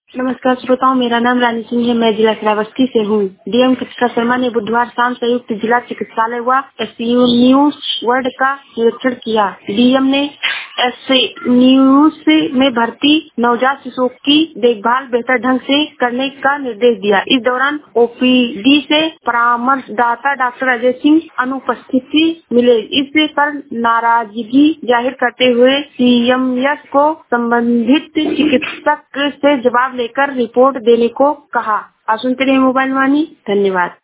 नमस्कार श्रोताओं, मेरा नाम रानी सिंह है। मैं जिला श्रावस्ती से हूँ। डीएम कृतिका शर्मा ने बुधवार शाम संयुक्त जिला चिकित्सालय व एसयू न्यूज वर्ल्ड का निरीक्षण किया। डीएम ने एसयू न्यूज में भर्ती नवजात शिशुओं की देखभाल बेहतर ढंग से करने का निर्देश दिया। इस दौरान ओपीडी से परामर्शदाता डॉक्टर अजय सिंह अनुपस्थिति मिले। इस पर नाराजगी जाहिर करते हुए सीएमएस को संबंधित चिकित्सक से जवाब लेकर रिपोर्ट देने को कहा। आप सुनते रहिए मोबाइल वाणी। धन्यवाद।